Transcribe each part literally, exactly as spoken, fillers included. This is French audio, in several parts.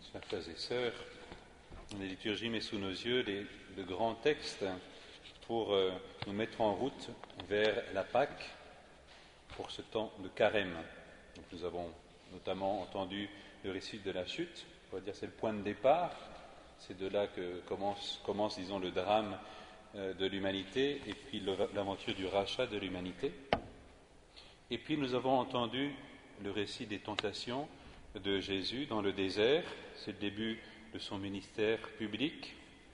Chers frères et sœurs, la liturgie met sous nos yeux les, de grands textes pour euh, nous mettre en route vers la Pâque pour ce temps de carême. Donc nous avons notamment entendu le récit de la chute, on va dire c'est le point de départ, c'est de là que commence, commence disons, le drame euh, de l'humanité et puis l'aventure du rachat de l'humanité. Et puis nous avons entendu le récit des tentations de Jésus dans le désert, c'est le début de son ministère public.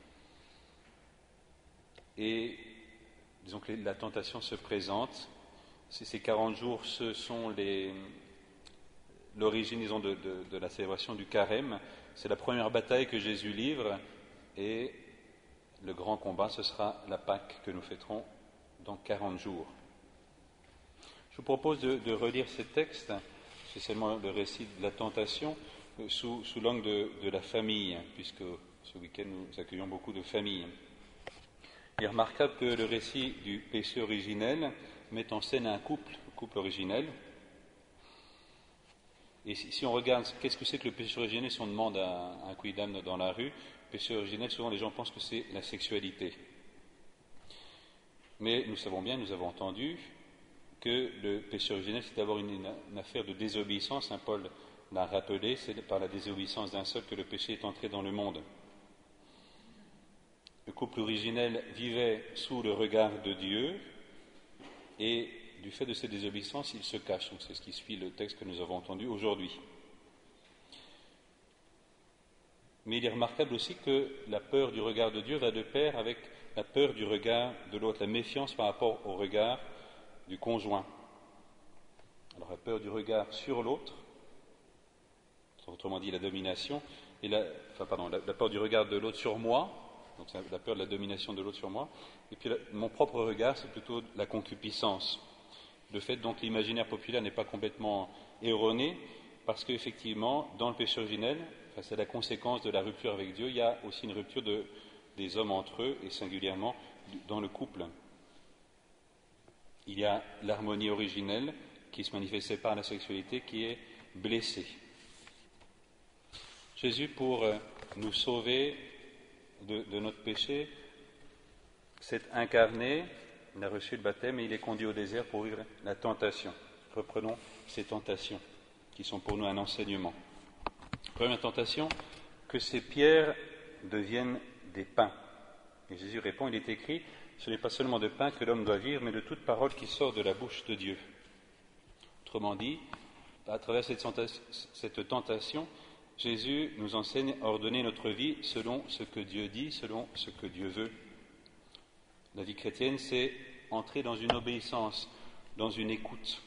Et disons que la tentation se présente. Ces quarante jours, ce sont les, l'origine, disons, de, de, de la célébration du carême. C'est la première bataille que Jésus livre et le grand combat, ce sera la Pâque que nous fêterons dans quarante jours. Je vous propose de, de relire ces textes, spécialement le récit de la tentation, sous, sous l'angle de, de la famille, puisque ce week-end nous accueillons beaucoup de familles. Il est remarquable que le récit du péché originel met en scène un couple, un couple originel. Et si, si on regarde, qu'est-ce que c'est que le péché originel, si on demande à, à un quidam dans la rue, le péché originel, souvent les gens pensent que c'est la sexualité. Mais nous savons bien, nous avons entendu, que le péché originel, c'est d'abord une, une, une affaire de désobéissance. Saint Paul l'a rappelé, c'est par la désobéissance d'un seul que le péché est entré dans le monde. Le couple originel vivait sous le regard de Dieu et du fait de cette désobéissance, il se cache. Donc c'est ce qui suit le texte que nous avons entendu aujourd'hui. Mais il est remarquable aussi que la peur du regard de Dieu va de pair avec la peur du regard de l'autre, la méfiance par rapport au regard du conjoint. Alors la peur du regard sur l'autre, autrement dit la domination, et la, enfin pardon, la, la peur du regard de l'autre sur moi, donc c'est la peur de la domination de l'autre sur moi, et puis la, mon propre regard, c'est plutôt la concupiscence. Le fait donc l'imaginaire populaire n'est pas complètement erroné, parce qu'effectivement, dans le péché originel, enfin, c'est la conséquence de la rupture avec Dieu, il y a aussi une rupture de, des hommes entre eux, et singulièrement dans le couple. Il y a l'harmonie originelle qui se manifestait par la sexualité qui est blessée. Jésus, pour nous sauver de, de notre péché, s'est incarné, il a reçu le baptême et il est conduit au désert pour vivre la tentation. Reprenons ces tentations qui sont pour nous un enseignement. Première tentation, que ces pierres deviennent des pains. Et Jésus répond, il est écrit, ce n'est pas seulement de pain que l'homme doit vivre, mais de toute parole qui sort de la bouche de Dieu. Autrement dit, à travers cette tentation, Jésus nous enseigne à ordonner notre vie selon ce que Dieu dit, selon ce que Dieu veut. La vie chrétienne, c'est entrer dans une obéissance, dans une écoute.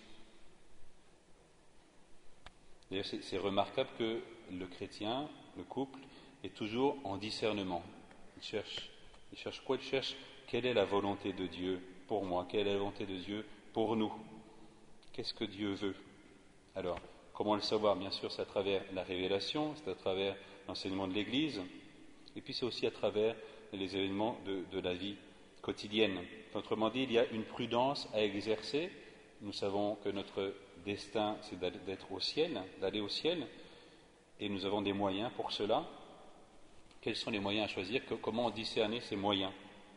D'ailleurs, c'est, c'est remarquable que le chrétien, le couple, est toujours en discernement. Il cherche, il cherche quoi? Il cherche quelle est la volonté de Dieu pour moi, quelle est la volonté de Dieu pour nous. Qu'est-ce que Dieu veut? Alors, comment le savoir? Bien sûr, c'est à travers la révélation, c'est à travers l'enseignement de l'Église, et puis c'est aussi à travers les événements de, de la vie quotidienne. Autrement dit, il y a une prudence à exercer. Nous savons que notre destin, c'est d'être au ciel, d'aller au ciel, et nous avons des moyens pour cela. Quels sont les moyens à choisir? Comment discerner ces moyens?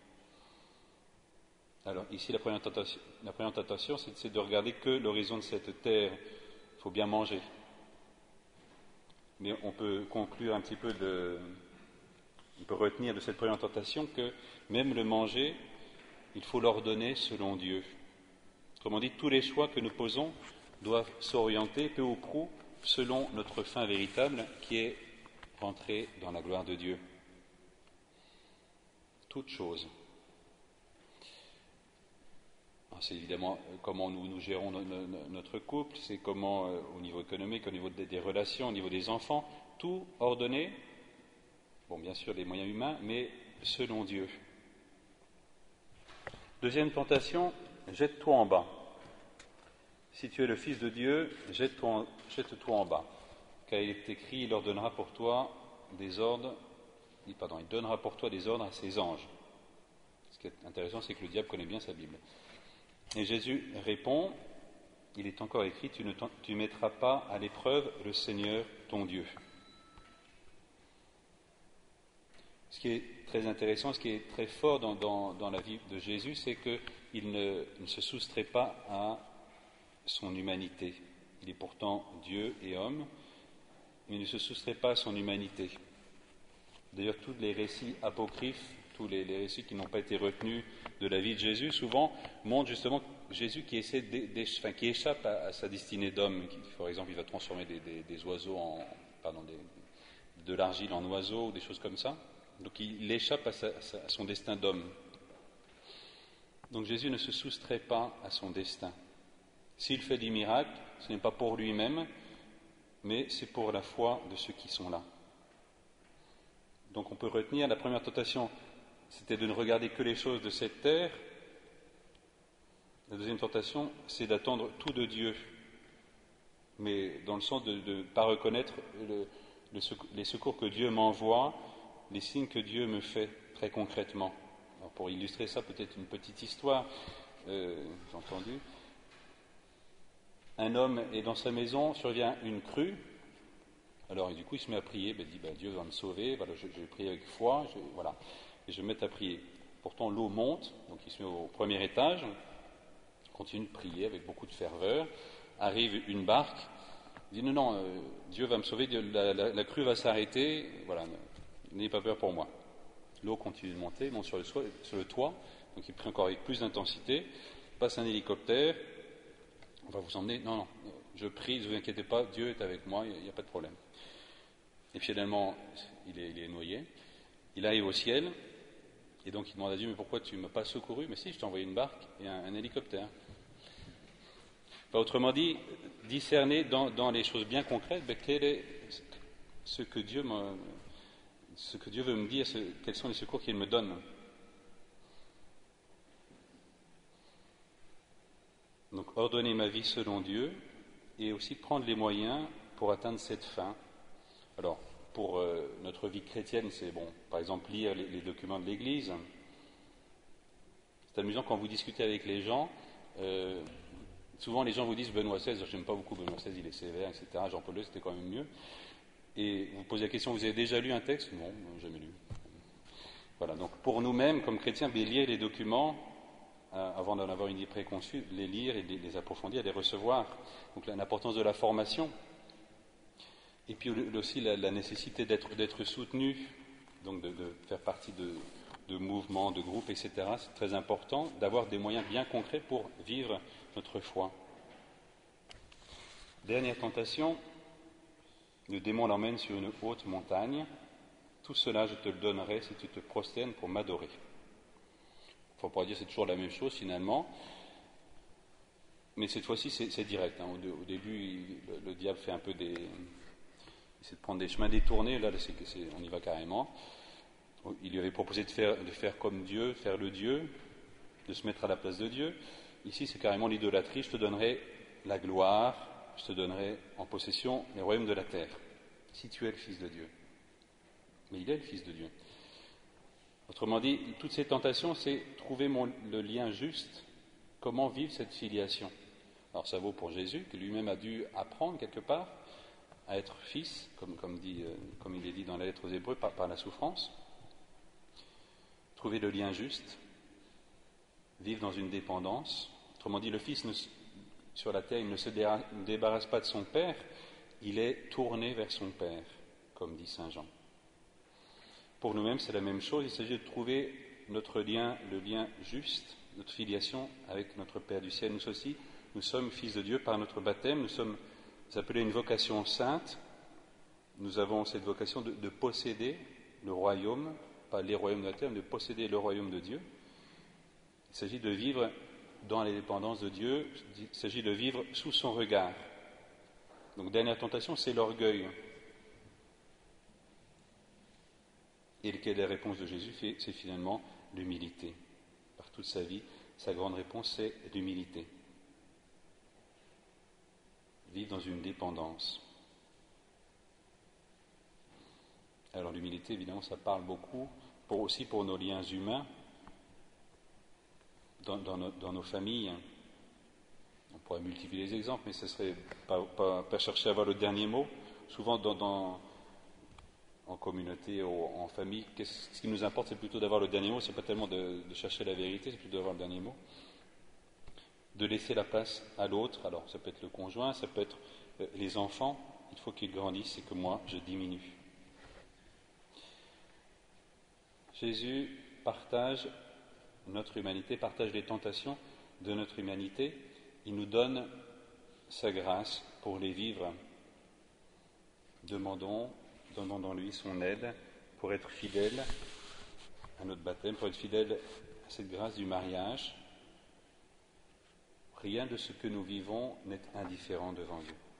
Alors, ici, la première tentation, la première tentation c'est, c'est de regarder que l'horizon de cette terre. Il faut bien manger. Mais on peut conclure un petit peu de... On peut retenir de cette première tentation que même le manger, il faut l'ordonner selon Dieu. Autrement dit, tous les choix que nous posons doivent s'orienter peu ou prou selon notre fin véritable qui est rentrer dans la gloire de Dieu. Toutes choses. C'est évidemment comment nous, nous gérons no, no, notre couple, c'est comment euh, au niveau économique, au niveau des, des relations, au niveau des enfants, tout ordonné, bon bien sûr les moyens humains, mais selon Dieu. Deuxième tentation, jette-toi en bas. Si tu es le Fils de Dieu, jette-toi en, jette-toi en bas. Car il est écrit, il ordonnera pour toi des ordres, pardon, il donnera pour toi des ordres à ses anges. Ce qui est intéressant, c'est que le diable connaît bien sa Bible. Et Jésus répond, il est encore écrit, tu ne tu mettras pas à l'épreuve le Seigneur ton Dieu. Ce qui est très intéressant, ce qui est très fort dans, dans, dans la vie de Jésus, c'est qu'il ne, ne se soustrait pas à son humanité. Il est pourtant Dieu et homme, mais il ne se soustrait pas à son humanité. D'ailleurs, tous les récits apocryphes, tous les, les récits qui n'ont pas été retenus de la vie de Jésus, souvent montrent justement Jésus qui, essaie de, de, enfin, qui échappe à, à sa destinée d'homme. Par exemple, il va transformer des, des, des oiseaux en... Pardon, des, de l'argile en oiseaux, ou des choses comme ça. Donc il échappe à, sa, à son destin d'homme. Donc Jésus ne se soustrait pas à son destin. S'il fait des miracles, ce n'est pas pour lui-même, mais c'est pour la foi de ceux qui sont là. Donc on peut retenir, la première tentation, c'était de ne regarder que les choses de cette terre. La deuxième tentation, c'est d'attendre tout de Dieu, mais dans le sens de ne pas reconnaître le, le secours, les secours que Dieu m'envoie, les signes que Dieu me fait très concrètement. Alors pour illustrer ça, peut-être une petite histoire, euh, j'ai entendu. Un homme est dans sa maison, survient une crue, alors et du coup il se met à prier, ben, il dit ben, Dieu va me sauver, voilà, je, je prie avec foi, je, voilà, et je me mets à prier. Pourtant l'eau monte, donc il se met au premier étage, continue de prier avec beaucoup de ferveur, arrive une barque, il dit non, non, euh, Dieu va me sauver, Dieu, la, la, la crue va s'arrêter, voilà, n'ayez pas peur pour moi. L'eau continue de monter, il monte sur le, sur le toit, donc il prie encore avec plus d'intensité, passe un hélicoptère, on va vous emmener, non, non, je prie, ne vous inquiétez pas, Dieu est avec moi, il n'y a, a pas de problème. Et finalement, il est, il est noyé, il arrive au ciel, et donc il demande à Dieu, mais pourquoi tu ne m'as pas secouru? Mais si, je t'ai envoyé une barque et un, un hélicoptère. Enfin, autrement dit, discerner dans, dans les choses bien concrètes, ben, quel est ce que Dieu me, ce que Dieu veut me dire, ce, quels sont les secours qu'il me donne. Donc ordonner ma vie selon Dieu et aussi prendre les moyens pour atteindre cette fin. Alors, pour euh, notre vie chrétienne, c'est bon, par exemple, lire les, les documents de l'Église. C'est amusant quand vous discutez avec les gens, euh, souvent les gens vous disent Benoît seize, j'aime pas beaucoup Benoît seize, il est sévère, et cetera. Jean-Paul deux, c'était quand même mieux. Et vous posez la question, vous avez déjà lu un texte? Non, jamais lu. Voilà, donc pour nous-mêmes, comme chrétiens, bien lire les documents, euh, avant d'en avoir une idée préconçue, les lire et les, les approfondir, les recevoir. Donc l'importance de la formation. Et puis aussi la, la nécessité d'être, d'être soutenu, donc de, de faire partie de, de mouvements, de groupes, et cetera. C'est très important d'avoir des moyens bien concrets pour vivre notre foi. Dernière tentation, le démon l'emmène sur une haute montagne. Tout cela, je te le donnerai si tu te prosternes pour m'adorer. On pourrait dire que c'est toujours la même chose finalement, mais cette fois-ci c'est, c'est direct. Hein. Au, au début, il, le, le diable fait un peu des... Il essaie de prendre des chemins détournés, là c'est, c'est, on y va carrément. Il lui avait proposé de faire, de faire comme Dieu, faire le Dieu, de se mettre à la place de Dieu. Ici c'est carrément l'idolâtrie, je te donnerai la gloire, je te donnerai en possession les royaumes de la terre, si tu es le Fils de Dieu. Mais il est le Fils de Dieu. Autrement dit, toutes ces tentations, c'est trouver mon, le lien juste, comment vivre cette filiation. Alors ça vaut pour Jésus, qui lui-même a dû apprendre quelque part à être fils, comme, comme, dit, euh, comme il est dit dans la lettre aux Hébreux, par, par la souffrance. Trouver le lien juste, vivre dans une dépendance. Autrement dit, le Fils ne, sur la terre, il ne se débarrasse pas de son Père, il est tourné vers son Père, comme dit saint Jean. Pour nous-mêmes, c'est la même chose, il s'agit de trouver notre lien, le lien juste, notre filiation avec notre Père du ciel. Nous aussi, nous sommes fils de Dieu par notre baptême, nous sommes appelés à une vocation sainte, nous avons cette vocation de, de posséder le royaume, pas les royaumes de la terre, mais de posséder le royaume de Dieu. Il s'agit de vivre dans les dépendances de Dieu, il s'agit de vivre sous son regard. Donc, dernière tentation, c'est l'orgueil. Et quelle est la réponse de Jésus? C'est finalement l'humilité. Par toute sa vie, sa grande réponse, c'est l'humilité. Vivre dans une dépendance. Alors l'humilité, évidemment, ça parle beaucoup, pour, aussi pour nos liens humains, dans, dans, nos, dans nos familles. On pourrait multiplier les exemples, mais ce serait pas, pas, pas chercher à avoir le dernier mot. Souvent, dans, dans, communauté, au, en famille. Qu'est-ce, ce qui nous importe, c'est plutôt d'avoir le dernier mot. C'est pas tellement de, de chercher la vérité, c'est plutôt d'avoir le dernier mot. De laisser la place à l'autre. Alors, ça peut être le conjoint, ça peut être euh, les enfants. Il faut qu'ils grandissent et que moi, je diminue. Jésus partage notre humanité, partage les tentations de notre humanité. Il nous donne sa grâce pour les vivre. Demandons, demandons lui son aide pour être fidèles à notre baptême, pour être fidèles à cette grâce du mariage. Rien de ce que nous vivons n'est indifférent devant Dieu.